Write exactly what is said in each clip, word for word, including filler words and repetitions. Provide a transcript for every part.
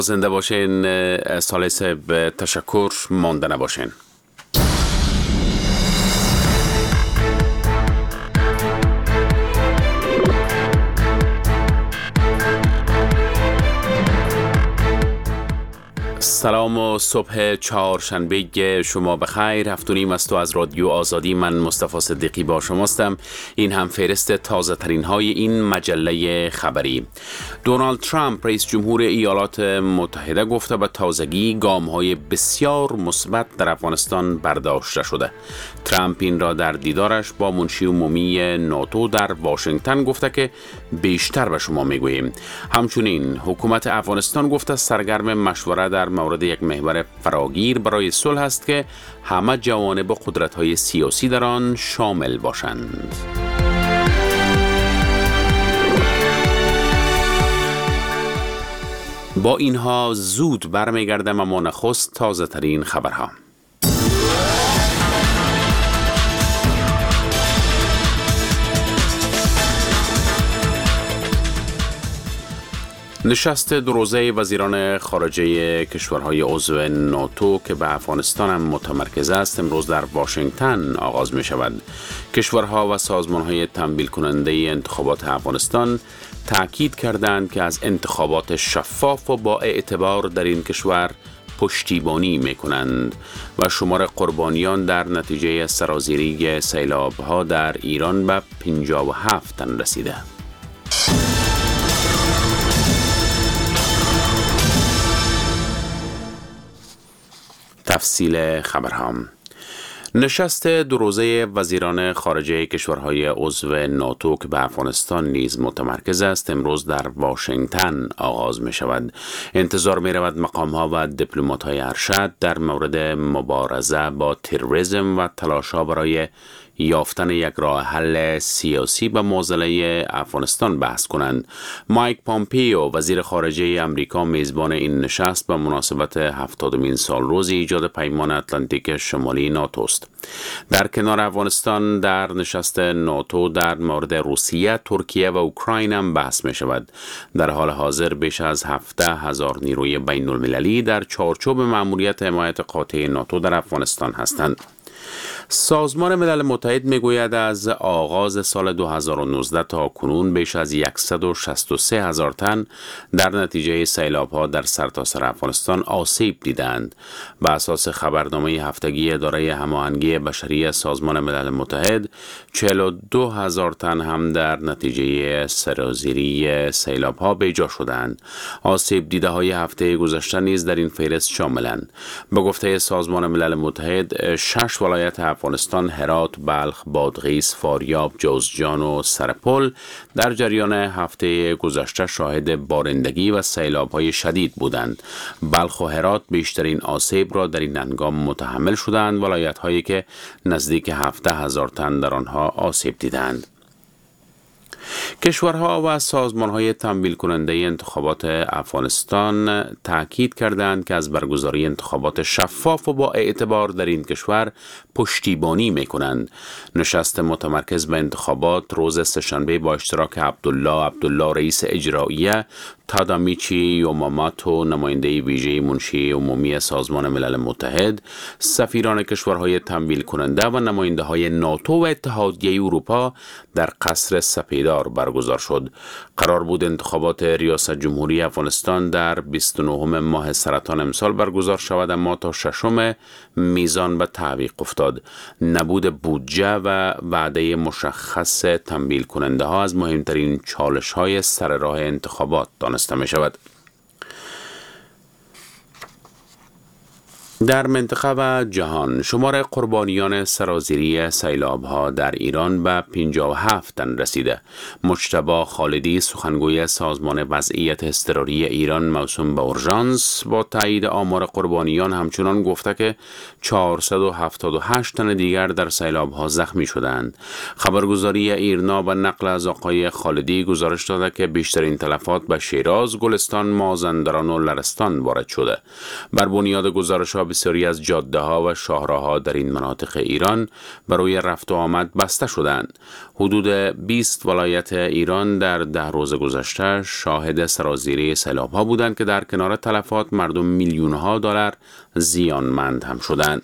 زنده باشین. صالح صاحب تشکر، مانده نباشین. سلام و صبح چهارشنبه شما بخیر. هفت و نیم است و از رادیو آزادی من مصطفی صدیقی با شماستم. این هم فهرست تازه ترین های این مجله خبری. دونالد ترامپ رئیس جمهور ایالات متحده گفته به تازگی گام های بسیار مثبت در افغانستان برداشته شده. ترامپ این را در دیدارش با منشی عمومی ناتو در واشنگتن گفته که بیشتر به شما میگوییم. همچنین حکومت افغانستان گفته سرگرم مشوره در مورد یک محور فراگیر برای صلح است که همه جوانب قدرت‌های سیاسی در آن شامل باشند. با اینها زود برمیگردم، اما نخست تازه ترین خبرها. نشست دو روزه وزیران خارجه کشورهای عضو ناتو که به افغانستان هم متمرکز است امروز در واشنگتن آغاز می شود. کشورها و سازمانهای تمویل کننده انتخابات افغانستان تأکید کردند که از انتخابات شفاف و با اعتبار در این کشور پشتیبانی می کنند و شمار قربانیان در نتیجه سرازیری سیلاب‌ها در ایران به پنجاه و هفت تن رسیده. تفصیل خبرها. نشست دو روزه وزیران خارجه کشورهای عضو ناتو که به افغانستان نیز متمرکز است امروز در واشنگتن آغاز می شود. انتظار می رود مقام‌ها و دیپلمات‌های ارشد در مورد مبارزه با تروریسم و تلاش‌ها برای یافتن یک راه حل سیاسی به معضله افغانستان بحث کنند. مایک پامپیو وزیر خارجه امریکا میزبان این نشست به مناسبت هفتادمین سالروز ایجاد پیمان اتلانتیک شمالی ناتو است. در کنار افغانستان در نشست ناتو در مورد روسیه، ترکیه و اوکراین هم بحث می شود. در حال حاضر بیش از هفده هزار نیروی بین المللی در چارچوب مأموریت حمایت قاطع ناتو در افغانستان هستند. سازمان ملل متحد میگوید از آغاز سال دو هزار و نوزده تا کنون بیش از صد و شصت و سه هزار تن در نتیجه سیلاب‌ها در سرتاسر افغانستان آسیب دیدند. بر اساس خبرنامه هفتگی اداره هماهنگی بشری سازمان ملل متحد، چهل و دو هزار تن هم در نتیجه سرازیری سیلاب‌ها بیجا شدند. آسیب دیده های هفته گذشته نیز در این فهرست شاملند. به گفته سازمان ملل متحد، شش ولایت افغانستان هرات، بلخ، بادغیس، فاریاب، جوزجان و سرپل در جریان هفته گذشته شاهد بارندگی و سیلاب‌های شدید بودند. بلخ و هرات بیشترین آسیب را در این هنگام متحمل شدند، ولایت‌هایی که نزدیک هفده هزار تن در آنها آسیب دیدند. کشورها و سازمان‌های تمویل کننده انتخابات افغانستان تأکید کردند که از برگزاری انتخابات شفاف و با اعتبار در این کشور پشتیبانی می‌کنند. نشست متمرکز به انتخابات روز سه‌شنبه با اشتراک عبدالله عبدالله رئیس اجراییه، تادامیچی یوماماتو نماینده ویژه منشی عمومی سازمان ملل متحد، سفیران کشورهای تمویل کننده و نماینده های ناتو و اتحادیه اروپا در قصر سپیدار برگزار شد. قرار بود انتخابات ریاست جمهوری افغانستان در بیست و نهم ماه سرطان امسال برگزار شود، اما تا ششم میزان به تعویق افتاد. نبود بودجه و وعده مشخص تمویل کننده ها از مهمترین چالش های سر راه انتخابات دانسته می شود. در منطقه و جهان شمار قربانیان سرازیری سیلاب‌ها در ایران به پنجاه و هفت تن رسیده. مجتبی خالدی سخنگوی سازمان وضعیت اضطراری ایران موسوم به اورژانس با تایید آمار قربانیان همچنان گفته که چهارصد و هفتاد و هشت تن دیگر در سیلاب‌ها زخمی شدند. خبرگزاری ایرنا به نقل از آقای خالدی گزارش داده که بیشترین تلفات به شیراز، گلستان، مازندران و لرستان وارد شده. بر بنیاد گزارش‌ها بسیاری از جاده ها و شاهراها در این مناطق ایران برای رفت و آمد بسته شدند. حدود بیست ولایت ایران در ده روز گذشته شاهد سرازیری سیلاب ها بودند که در کنار تلفات مردم میلیون ها دلار زیانمند هم شدند.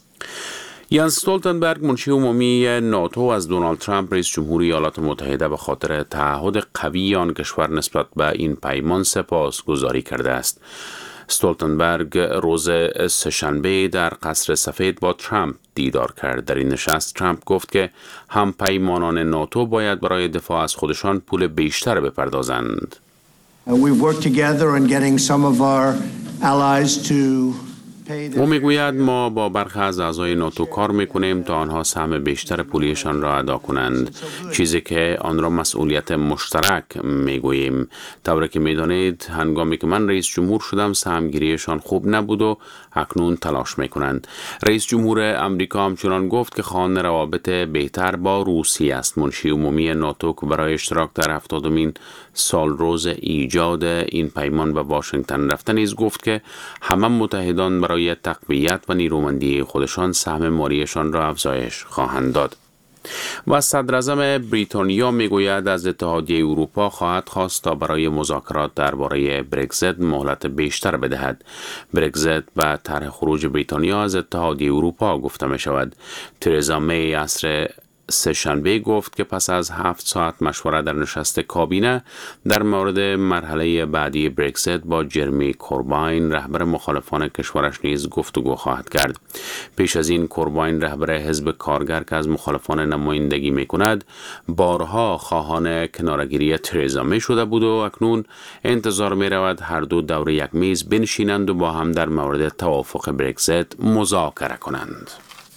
یانس استولتنبرگ منشی عمومی ناتو از دونالد ترامپ رئیس جمهوری ایالات متحده به خاطر تعهد قوی آن کشور نسبت به این پیمان سپاسگزاری کرده است. استولتنبرگ روز سه‌شنبه در قصر سفید با ترامپ دیدار کرد. در این نشست ترامپ گفت که هم پیمانان ناتو باید برای دفاع از خودشان پول بیشتر بپردازند. We've worked together on getting some of our allies to او میگوید ما با برخی از اعضای ناتو کار میکنیم تا آنها سهم بیشتر پولیشان را ادا کنند، چیزی که آن را مسئولیت مشترک میگوییم. طوری که میدانید هنگامی که من رئیس جمهور شدم سهمگیریشان خوب نبود و اکنون تلاش میکنند. رئیس جمهور امریکا همچنان گفت که خواهان روابط بهتر با روسیه است. منشی عمومی ناتو که برای اشتراک در هفتادمین سال روز ایجاد این پیمان به واشنگتن رفته نیز گفت که همه متحدان برای تقویت و نیرومندی خودشان سهم مالیشان را افزایش خواهند داد. و صدراعظم بریتانیا میگوید از اتحادیه اروپا خواهد خواست تا برای مذاکرات درباره برگزیت مهلت بیشتر بدهد. برگزیت و طرح خروج بریتانیا از اتحادیه اروپا گفته می شود. ترزا می عصر سه‌شنبه گفت که پس از هفت ساعت مشورت در نشست کابینه در مورد مرحله بعدی برگزیت با جرمی کورباین رهبر مخالفان کشورش نیز گفتگو خواهد کرد. پیش از این کورباین رهبر حزب کارگر که از مخالفان نمایندگی می کند بارها خواهان کنارگیری ترزا می شده بود و اکنون انتظار می رود هر دو دور یک میز بنشینند و با هم در مورد توافق برگزیت مذاکره کنند.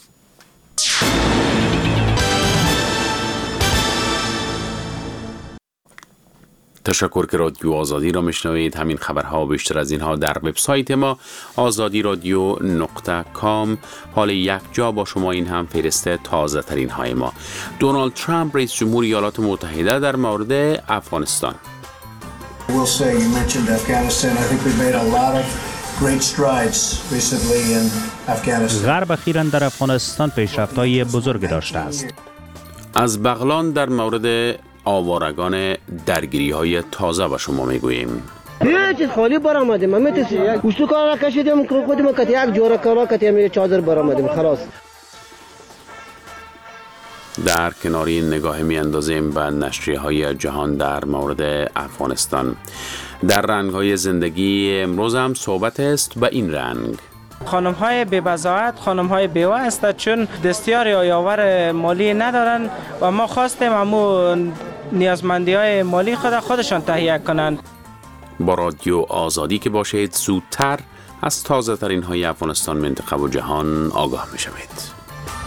تشکر که رادیو آزادی را میشنوید. همین خبرها و بیشتر از اینها در وبسایت ما آزادی رادیو نقطه کام. حال یک جا با شما این هم فهرست تازه ترین های ما. دونالد ترامپ رئیس جمهور ایالات متحده در مورد افغانستان. غرب اخیراً در افغانستان پیشرفت‌های بزرگ داشته است. از بغلان در مورد آوارگان درگیری های تازه به شما میگوییم. یه چیز خالی برآمدیم، ما میتونیم یک گوشت کار را کشیدیم که خودمون کتی یک جوره کارا کتیم چادر برآمدیم خلاص. در کناری نگاه می اندازیم به نشریه های جهان در مورد افغانستان. در رنگ های زندگی امروز هم صحبت است به این رنگ. خانم های بی‌بضاعت، خانم های بیوه هستند چون دستیار یاور مالی ندارن و ما خواستیم امو نیازمندی های مالی خود خودشان تهیه کنند. با رادیو آزادی که باشید زودتر از تازه ترین های افغانستان، منطقه و جهان آگاه می شوید.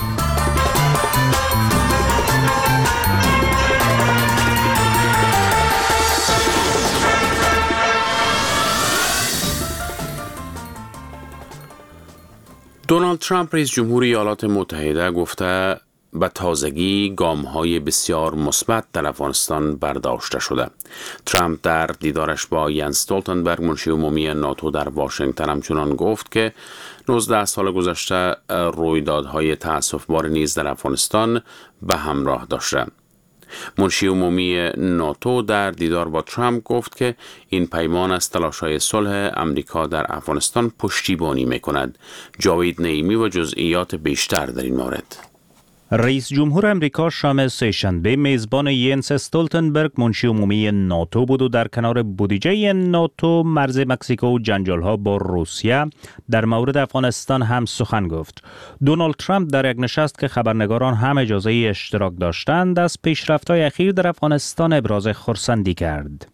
دونالد ترامپ رئیس جمهور ایالات متحده گفته به تازگی گام‌های بسیار مثبت در افغانستان برداشته شده. ترامپ در دیدارش با یانس استولتنبرگ منشی عمومی ناتو در واشنگتن همچنان گفت که نوزده سال گذشته رویدادهای تأسف‌بار نیز در افغانستان به همراه داشته. منشی عمومی ناتو در دیدار با ترامپ گفت که این پیمان از تلاش‌های صلح امریکا در افغانستان پشتیبانی می‌کند. جاوید نعیمی و جزئیات بیشتر در این مورد. رئیس جمهور امریکا شام سه‌شنبه میزبان یانس استولتنبرگ منشی عمومی ناتو بود و در کنار بودجه ناتو، مرز مکزیکو و جنجال‌ها با روسیه در مورد افغانستان هم سخن گفت. دونالد ترامپ در یک نشست که خبرنگاران هم اجازه اشتراک داشتند از پیشرفت‌های اخیر در افغانستان ابراز خرسندی کرد.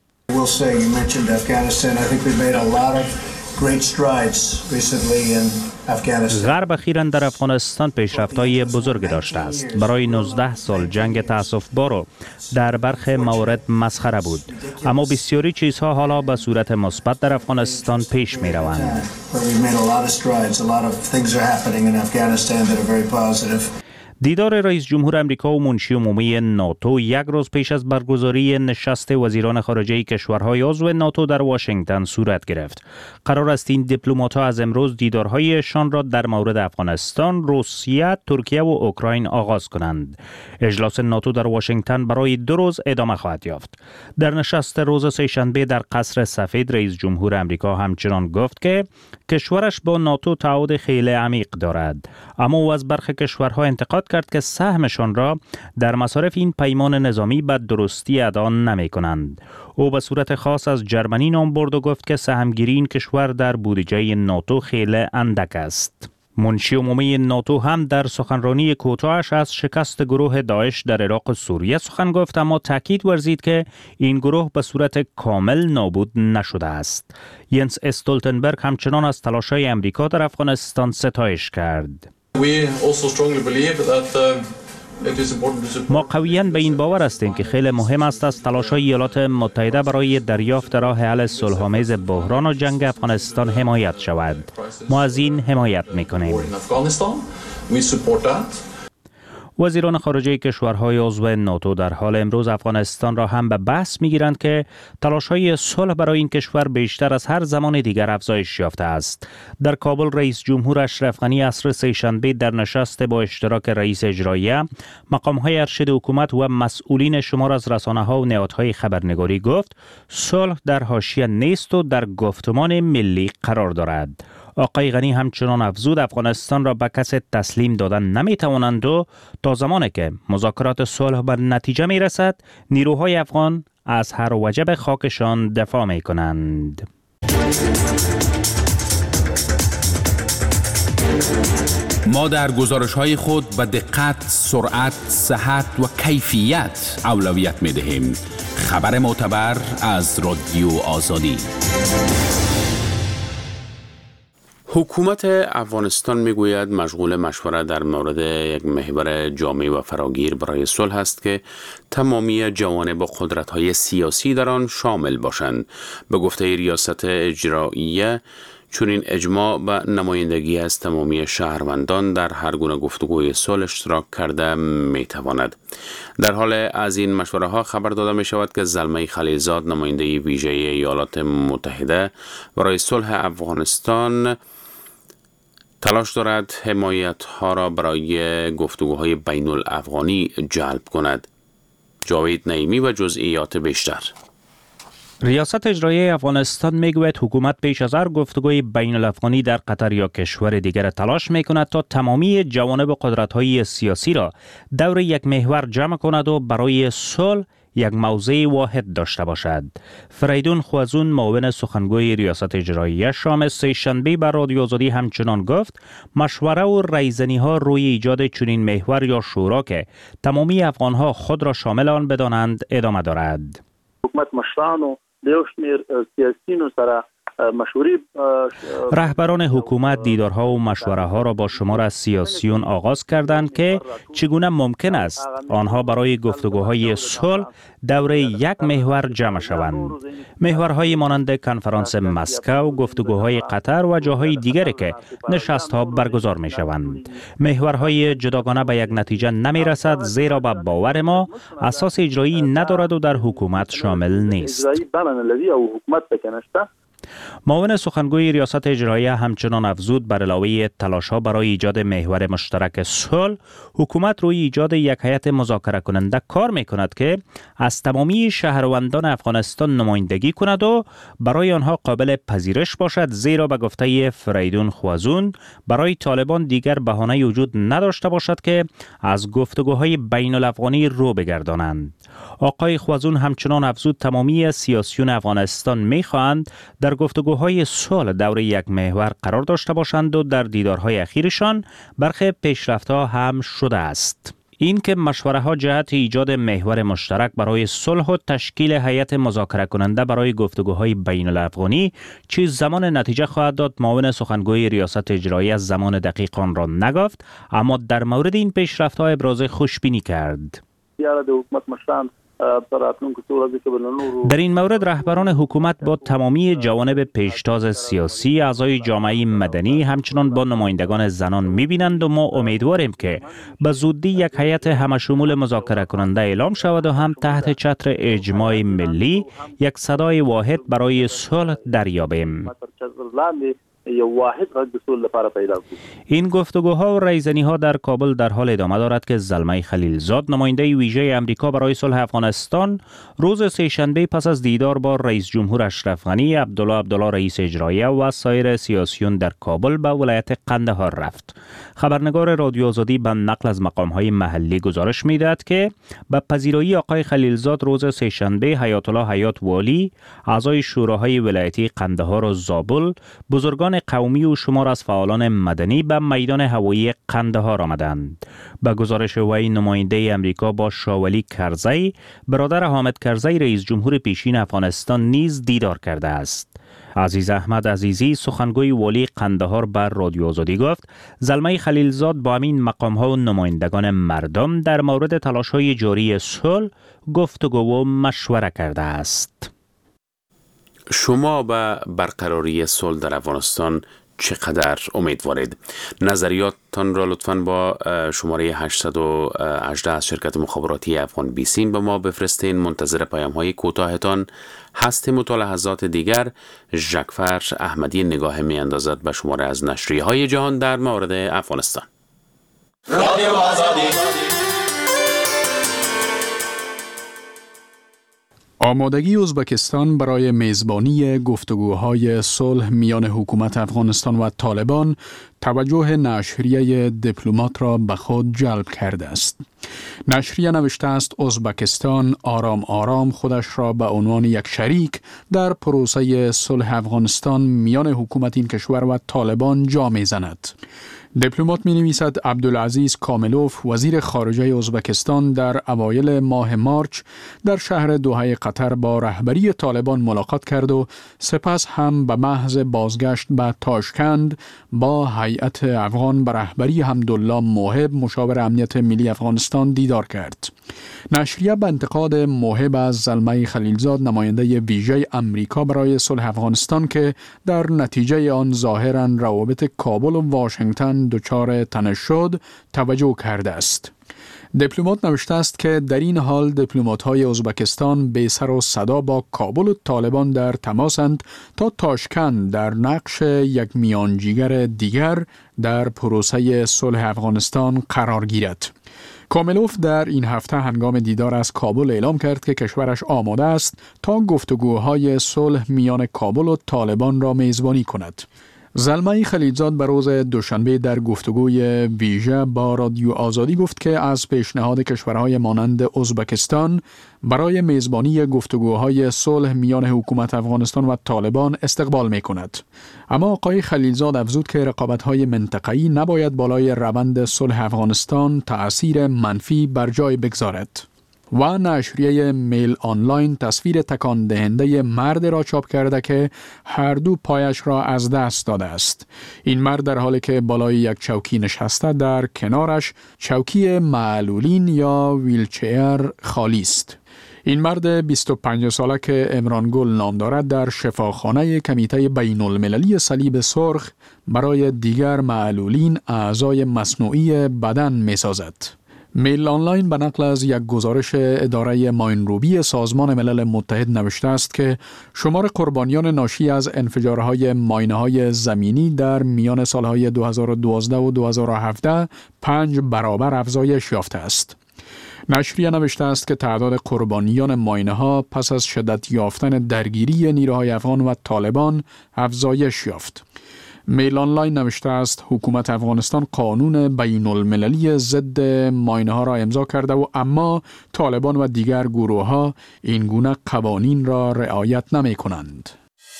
غرب اخیراً در افغانستان پیشرفت‌های بزرگ داشته است. برای نوزده سال جنگ تأسف‌بار در برخی موارد مسخره بود، اما بسیاری چیزها حالا به صورت مثبت در افغانستان پیش می‌روند. دیدار رئیس جمهور امریکا و منشی عمومی ناتو یک روز پیش از برگزاری نشست وزیران خارجه کشورهای عضو ناتو در واشنگتن صورت گرفت. قرار است این دیپلمات‌ها از امروز دیدارهایشان را در مورد افغانستان، روسیه، ترکیه و اوکراین آغاز کنند. اجلاس ناتو در واشنگتن برای دو روز ادامه خواهد یافت. در نشست روز سه‌شنبه در قصر سفید رئیس جمهور امریکا همچنان گفت که کشورش با ناتو تعهد خیلی عمیق دارد، اما او از برخی کشورها انتقاد کرد که سهمشان را در مصارف این پیمان نظامی به درستی ادا نمی کنند. او به صورت خاص از جرمنی نام برد و گفت که سهمگیری این کشور در بودجه ناتو خیلی اندک است. منشی عمومی ناتو هم در سخنرانی کوتاهش از شکست گروه داعش در عراق و سوریه سخن گفت، اما تاکید ورزید که این گروه به صورت کامل نابود نشده است. ینس استولتنبرگ همچنان از تلاش‌های امریکا در افغانستان ستایش کرد. ما قویاً به این باور هستیم که خیلی مهم است از تلاش‌های ایالات متحده برای دریافت راه حل صلح‌آمیز بحران و جنگ افغانستان حمایت شود. ما از این حمایت می‌کنیم. وزیران خارجه کشورهای عضو ناتو در حال امروز افغانستان را هم به بحث می‌گیرند که تلاش‌های صلح برای این کشور بیشتر از هر زمان دیگر افزایش یافته است. در کابل رئیس جمهور اشرف غنی عصر سه‌شنبه در نشست با اشتراک رئیس اجراییه، مقام‌های ارشد حکومت و مسئولین شمار از رسانه‌ها و نهادهای خبرنگاری گفت صلح در حاشیه نیست و در گفتمان ملی قرار دارد. آقای غنی همچنان افزود افغانستان را به کسی تسلیم دادن نمیتوانند و تا زمانی که مذاکرات صلح به نتیجه می رسد نیروهای افغان از هر وجب خاکشان دفاع می کنند. ما در گزارش‌های خود به دقت، سرعت، صحت و کیفیت اولویت می دهیم. خبر معتبر از رادیو آزادی. حکومت افغانستان میگوید مشغول مشورت در مورد یک محور جامع و فراگیر برای صلح است که تمامی جوانب و قدرت‌های سیاسی در آن شامل باشند. به گفته ریاست اجراییه، چون این اجماع به نمایندگی از تمامی شهروندان در هر گونه گفتگوی صلح اشتراک کرده میتواند. در حال از این مشوره ها خبر داده می شود که زلمه خلیلزاد، نماینده ویژه ایالات متحده برای صلح افغانستان، تلاش دارد حمایت ها را برای گفتگوهای بین الافغانی جلب کند. جاوید نعیمی و جزئیات بیشتر. ریاست اجرایی افغانستان میگوید حکومت پیش از هر گفتگوی بین الافغانی در قطر یا کشور دیگر تلاش میکند تا تمامی جوانب و قدرت‌های سیاسی را دور یک محور جمع کند و برای صلح یک موضع واحد داشته باشد. فریدون خوازون، معاون سخنگوی ریاست اجرایی، شام سه‌شنبه بر رادیو آزادی همچنان گفت مشوره و رایزنی ها روی ایجاد چنین محور یا شورا که تمامی افغان ها خود را شامل آن بدانند ادامه دارد. حکومت مشران و دیوشمیر سیاسیون سره مشوری رهبران حکومت دیدارها و مشوره ها را با شمار از سیاسیون آغاز کردند که چگونه ممکن است آنها برای گفتگوهای صلح دور یک محور جمع شوند. محورهای مانند کنفرانس مسکو، گفتگوهای قطر و جاهای دیگری که نشست‌ها برگزار می شوند. محورهای جداگانه به یک نتیجه نمی رسد، زیرا به باور ما اساس اجرایی ندارد و در حکومت شامل نیست. معاون سخنگوی ریاست اجراییه همچنان افزود بر علاوه تلاش‌ها برای ایجاد محور مشترک صلح، حکومت روی ایجاد یک هیئت مذاکره کننده کار می‌کند که از تمامی شهروندان افغانستان نمایندگی کند و برای آنها قابل پذیرش باشد، زیرا به گفته فریدون خوازون برای طالبان دیگر بهانه وجود نداشته باشد که از گفتگوهای بین الافغانی رو بگردانند. آقای خوازون همچنان افزود تمامی سیاسیون افغانستان می‌خواهند در گفتگوهای صلح دور یک محور قرار داشته باشند و در دیدارهای اخیرشان برخی پیشرفت‌ها هم شده است. این که مشوره ها جهت ایجاد محور مشترک برای صلح و تشکیل هیئت مذاکره کننده برای گفتگوهای بین الافغانی چیز زمان نتیجه خواهد داد، معاون سخنگوی ریاست اجرایی از زمان دقیق آن را نگفت، اما در مورد این پیشرفت‌ها ابراز خوشبینی کرد. یاره د حکومت مشران در این مورد رهبران حکومت با تمامی جوانب پیشتاز سیاسی، اعضای جامعه مدنی، همچنان با نمایندگان زنان می‌بینند و ما امیدواریم که به زودی یک هیئت همشمول مذاکره کننده اعلام شود و هم تحت چتر اجماع ملی یک صدای واحد برای صلح دریابیم. این گفتگوها و ریزنی‌ها در کابل در حال ادامه دارد که زلمه خلیلزاد، نماینده ویژه امریکا برای صلح افغانستان، روز سه‌شنبه پس از دیدار با رئیس جمهور اشرف غنی، عبدالله عبدالله رئیس اجراییه و سایر سیاسیون در کابل به ولایت قندهار رفت. خبرنگار رادیو آزادی به نقل از مقام‌های محلی گزارش می‌دهد که به پذیرایی آقای خلیلزاد روز سه‌شنبه حیات الله حیات والی، اعضای شوراهای ولایتی قندهار و زابل، بزرگان قومی و شمار از فعالان مدنی به میدان هوایی قندهار آمدند. به گزارش وی، نماینده امریکا با شاولی کرزی، برادر حامد کرزی رئیس جمهور پیشین افغانستان نیز دیدار کرده است. عزیز احمد عزیزی، سخنگوی والی قندهار، بر رادیو آزادی گفت زلمه خلیلزاد با همین مقام‌ها و نمایندگان مردم در مورد تلاش‌های جاری صلح گفتگو و مشوره کرده است. شما به برقراری صلح در افغانستان چقدر امیدوارید؟ نظریاتتان را لطفاً با شماره هشت یک هشت از شرکت مخابراتی افغان بیسیم به ما بفرستین. منتظر پیام‌های کوتاهتان هستیم و تا لحظات دیگر ژکفر احمدی نگاه می اندازد به شماره از نشریه‌های جهان در مورد افغانستان. رادیو آزادی. آمادگی ازبکستان برای میزبانی گفتگوهای صلح میان حکومت افغانستان و طالبان توجه نشریه دیپلمات را به خود جلب کرده است. نشریه نوشته است ازبکستان آرام آرام خودش را به عنوان یک شریک در پروسه صلح افغانستان میان حکومت این کشور و طالبان جا می‌زند. دیپلمات می نویسد عبدالعزیز کاملوف، وزیر خارجه ازبکستان، در اوایل ماه مارچ در شهر دوحه قطر با رهبری طالبان ملاقات کرد و سپس هم به محض بازگشت به تاشکند با هیئت افغان به رهبری حمدالله موهب، مشاور امنیت ملی افغانستان، دیدار کرد. نشریه به انتقاد موهب از زلمه خلیلزاد، نماینده ویژه امریکا برای صلح افغانستان که در نتیجه آن ظاهراً روابط کابل و واشنگتن دچار تنش شد، توجه کرده است. دیپلمات نوشته است که در این حال دیپلمات‌های ازبکستان به سر و صدا با کابل و طالبان در تماسند تا تاشکند در نقش یک میانجیگر دیگر در پروسه صلح افغانستان قرار گیرد. کاملوف در این هفته هنگام دیدار از کابل اعلام کرد که کشورش آماده است تا گفتگوهای صلح میان کابل و طالبان را میزبانی کند. زلمه خلیلزاد به روز دوشنبه در گفتگوی ویژه با رادیو آزادی گفت که از پیشنهاد کشورهای مانند ازبکستان برای میزبانی گفتگوهای صلح میان حکومت افغانستان و طالبان استقبال می کند. اما آقای خلیلزاد افزود که رقابت‌های منطقه‌ای نباید بالای روند صلح افغانستان تأثیر منفی بر جای بگذارد. و نشریه میل آنلاین تصویر تکان دهنده مرد را چاپ کرده که هر دو پایش را از دست داده است. این مرد در حالی که بالای یک چوکی نشسته، در کنارش چوکی معلولین یا ویلچیر خالی است. این مرد بیست و پنج ساله که عمران گل نام دارد، در شفاخانه کمیته بین المللی صلیب سرخ برای دیگر معلولین اعضای مصنوعی بدن می سازد. میل آنلاین به نقل از یک گزارش اداره ماینروبی سازمان ملل متحد نوشته است که شمار قربانیان ناشی از انفجارهای ماینه‌های زمینی در میان سالهای دو هزار و دوازده و دو هزار و هفده پنج برابر افزایش یافته است. نشریه نوشته است که تعداد قربانیان ماینه‌ها پس از شدت یافتن درگیری نیروهای افغان و طالبان افزایش یافت. میل آنلاین نوشته است حکومت افغانستان قانون بین المللی ضد ماینه‌ها را امضا کرده و اما طالبان و دیگر گروه‌ها این گونه قوانین را رعایت نمی کنند.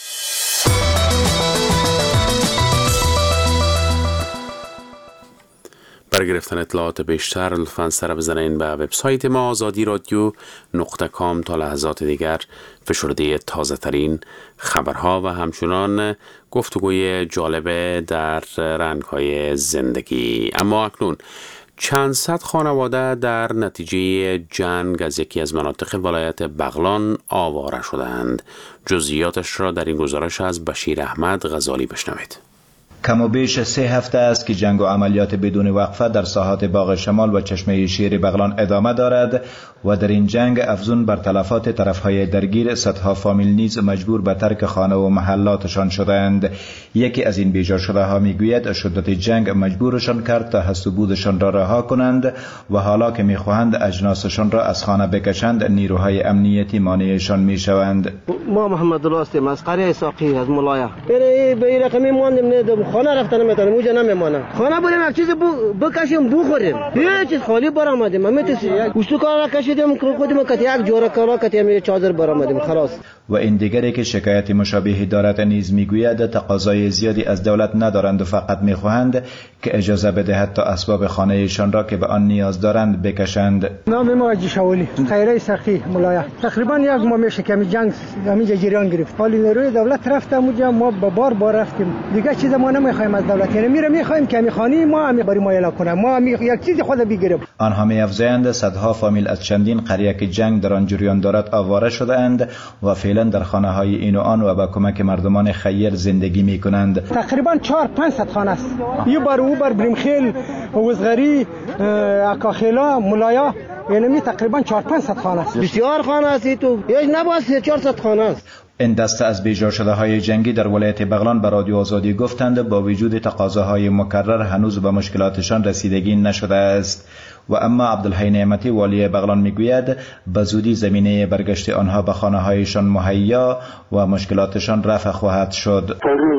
برای گرفتن اطلاعات بیشتر لطفاً سر بزنین به وبسایت ما آزادی رادیو نقطه کام تا لحظات دیگر فشرده تازه ترین خبرها و همچنان گفتگوی جالب در رنگ‌های زندگی. اما اکنون چند صد خانواده در نتیجه جنگ از یکی از مناطق ولایت بغلان آواره شدند. جزئیاتش را در این گزارش از بشیر احمد غزالی بشنوید. کم و بیش سه هفته است که جنگ و عملیات بدون وقفه در ساحات باغ شمال و چشمه شیر بغلان ادامه دارد و در این جنگ افزون بر تلفات طرفهای درگیر صدها فامیل نیز مجبور به ترک خانه و محلاتشان شدند. یکی از این بیجا شده ها میگوید شدت جنگ مجبورشان کرد تا هست و بودشان را رها کنند و حالا که میخواهند اجناسشان را از خانه بکشند نیروهای امنیتی مانعشان میشوند. ما محمد الله هستیم از قریه ساقی از ملایا. یعنی به این رقمی ماندیم نه خانه رفتن نمیتونیم اونجا نمیمونم. خانه بودیم یک چیز بکشیم بخوریم. هیچ چیز خالی برآمدیم. ما میتونیم گوشت کارا کشیدیم خودمون کتی یک جوره کارا کتی چادر برآمدیم خلاص. و این دیگری که شکایت مشابهی دارد نیز میگوید تقاضای زیادی از دولت ندارند و فقط میخواهند که اجازه بدهد تا اسباب خانه‌شان را که به آن نیاز دارند بکشند. نام ما جشولی خیره سخی ملایا. تقریبا یک ماه میشه که جنگ همینجا جریان گرفت. حالی نیروی دولت رفتم اونجا ما به بار بار رفتیم. دیگه چیز ما نمیخوایم از دولت. یعنی میره میخوایم که میخوانی ما هم برای ما اعلام کنه. ما هم یک چیزی خود بگیریم. آنها می‌افزایند صدها فامیل از چندین قریه که جنگ در آن جریان دارد آواره شده‌اند و فعلا در خانه‌های این و آن و با کمک مردمان خیر زندگی می‌کنند. تقریبا چهار پنج صد خانه است. یه بار او بر برمخیل، وزغری، اکاخیلا، ملایا، یعنی می تقریبا چهار پنج صد خانه است. بسیار خانه است تو. یک نباشه چهارصد خانه است. این دسته از بیجا شده های جنگی در ولایت بغلان به رادیو آزادی گفتند با وجود تقاضاهای مکرر هنوز به مشکلاتشان رسیدگی نشده است. و اما عبدالحی نعمتی والی بغلان میگوید به زودی زمینه برگشت آنها به خانه هایشان مهیا و مشکلاتشان رفع خواهد شد.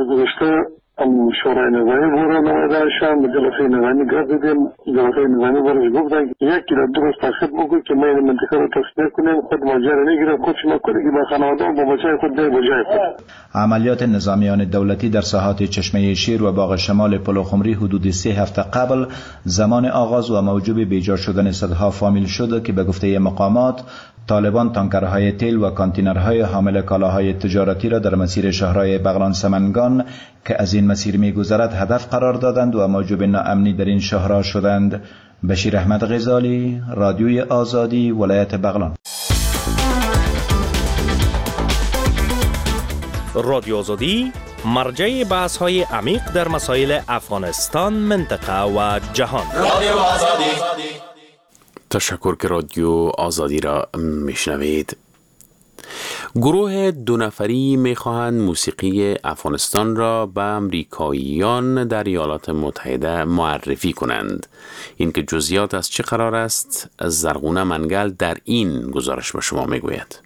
ام شورای نظامی بورا نمایدارشان به جلسه نظامی گردیدیم. جلسه نظامی برش گفتن یک کلا درست تخصیب بگوی که ما این منطقه رو تصفیه کنیم خود ماجر نگیرم خود شما کنی که با خانواده و با بچه خود ده بجای خود. عملیات نظامیان دولتی در ساحات چشمه شیر و باغ شمال پلوخمری حدود سه هفته قبل زمان آغاز و موجب بیجا شدن صدها فامیل شد که به گفته مقامات طالبان تانکرهای تیل و کانتینرهای حامل کالاهای تجارتی را در مسیر شهرهای بغلان سمنگان که از این مسیر می‌گذرد هدف قرار دادند و موجب ناامنی در این شهرها شدند. بشیر احمد غزالی، رادیوی آزادی، ولایت بغلان. رادیو آزادی مرجع بحث‌های عمیق در مسائل افغانستان، منطقه و جهان. رادیو آزادی. تشکر که رادیو آزادی را میشنوید. گروه دو نفری میخواهند موسیقی افغانستان را به امریکاییان در ایالات متحده معرفی کنند. این که جزئیات از چه قرار است، زرغونه منگل در این گزارش به شما میگوید.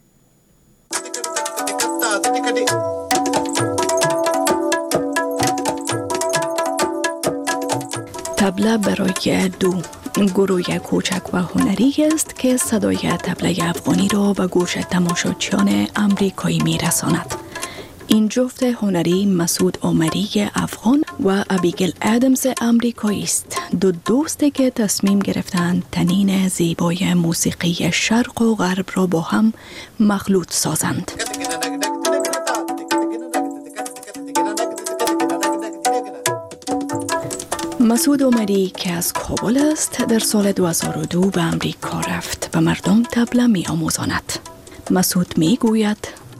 طبله برای دو گروه کوچک و هنری است که صدای طبله افغانی را به گوش تماشاچیان امریکایی میرساند. این جفت هنری مسعود عمری افغان و ابیگل ادمز امریکایی است، دو دوستی که تصمیم گرفتند تنین زیبای موسیقی شرق و غرب را با هم مخلوط سازند. مسعود عمری که از کابل است در سال دو هزار و دو به امریکا رفت و مردم طبله می آموزاند. مسعود می گوید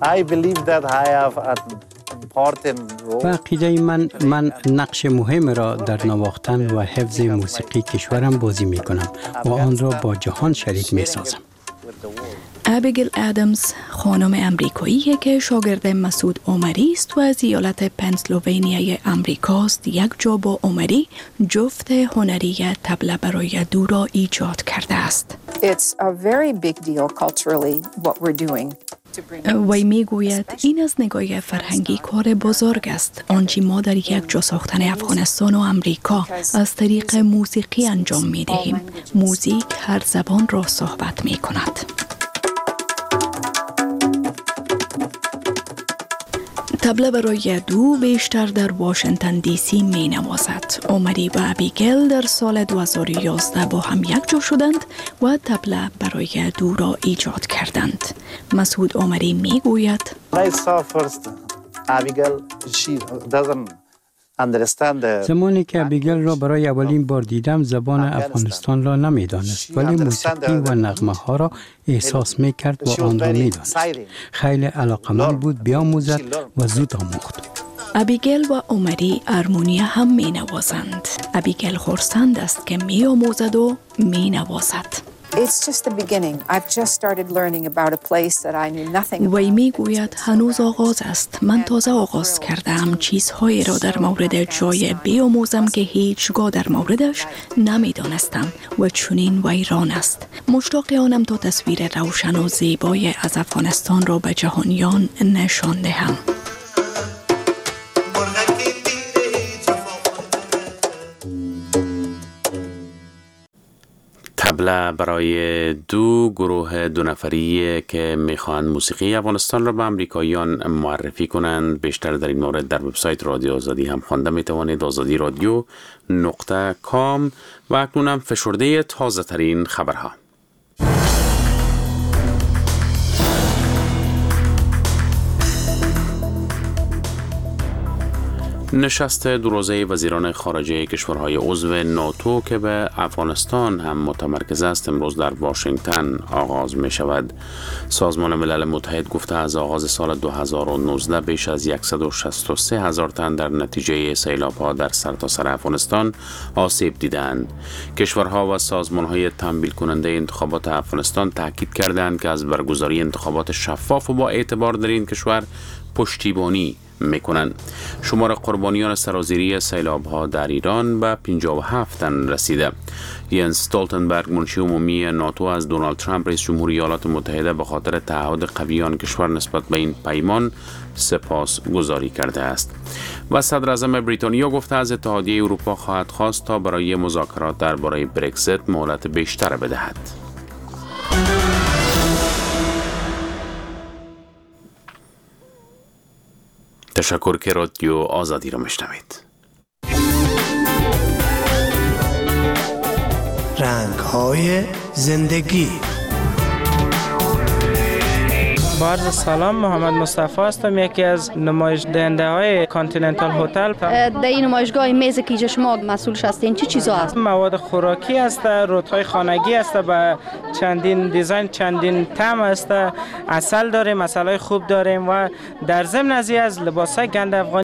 و عقیده من من نقش مهم را در نواختن و حفظ موسیقی کشورم بازی می کنم و آن را با جهان شریک می سازم. ابیگل ادمز خانم امریکایی که شاگرد مسعود عمری است و از ایالت پنسیلوانیای امریکاست، یک جا با عمری جفت هنری طبله برای دو را ایجاد کرده است. It's a very big deal culturally what we're doing. وی می گوید این از نگاه فرهنگی کار بزرگ است. آنچه ما در یک جا ساختن افغانستان و امریکا از طریق موسیقی انجام می دهیم. موزیک هر زبان را صحبت می کند. طبله برای دو بیشتر در واشنگتن دی سی می نوازد. عمری و ابیگل در سال دو هزار و یازده با هم یک جا شدند و طبله برای دو را ایجاد کردند. مسعود عمری می گوید I saw first Abigail, she doesn't زمانی که ابیگل را برای اولین بار دیدم زبان افغانستان را نمیدانست ولی موسیقی و نغمه ها را احساس میکرد و آن را میدانست. خیلی علاقمند بود بیاموزد و زود آموخت. ابیگل و عمری ارمونیا هم می نوازند. ابیگل خرسند است که می آموزد و می نوازد. وی می گوید هنوز آغاز است. من تازه آغاز کردم چیزهایی را در مورد جای بیاموزم که هیچگاه در موردش نمی دانستم و چنین ویران است. مشتاق آنم تا تصویر روشن و زیبای از افغانستان را به جهانیان نشان دهم. تبله برای دو گروه دو نفری که میخوان موسیقی افغانستان را به امریکاییان معرفی کنند. بیشتر در این مورد در وبسایت رادیو آزادی هم خوانده میتوانید، آزادی رادیو نقطه کام. و اکنون هم فشرده تازه ترین خبرها. نشست دو روزه وزیران خارجه کشورهای عضو ناتو که به افغانستان هم متمرکز است امروز در واشنگتن آغاز می شود. سازمان ملل متحد گفته از آغاز سال دو هزار و نوزده بیش از صد و شصت و سه هزار تن در نتیجه سیلاب‌ها در سرتاسر افغانستان آسیب دیدند. کشورها و سازمان‌های تمویل کننده انتخابات افغانستان تاکید کردند که از برگزاری انتخابات شفاف و با اعتبار در این کشور پشتیبانی میکنند. شمار قربانیان سرازیری سیلاب ها در ایران به پنجاه و هفت تن رسیده. ینس استولتنبرگ منشی عمومی ناتو از دونالد ترامپ رئیس جمهوری ایالات متحده به خاطر تعهد قوی آن کشور نسبت به این پیمان سپاس گزاری کرده است. و صدر اعظم بریتانیا گفته از اتحادیه اروپا خواهد خواست تا برای مذاکرات درباره برگزیت مهلت بیشتر بدهد. تشکر که رادیو آزادی را میشنوید. رنگ‌های زندگی. با عرض سلام، محمد مصطفی هستم، یکی از نمایش دهنده های کانتیننتال هتل. در این نمایشگاه میز که شما مسئولش هستین چی چیزا هست؟ مواد خوراکی است، رودهای خانگی است، با چندین دیزاین، چندین طعم است، عسل داریم، عسلای خوب داریم و در ضمن از لباسای گند افغانی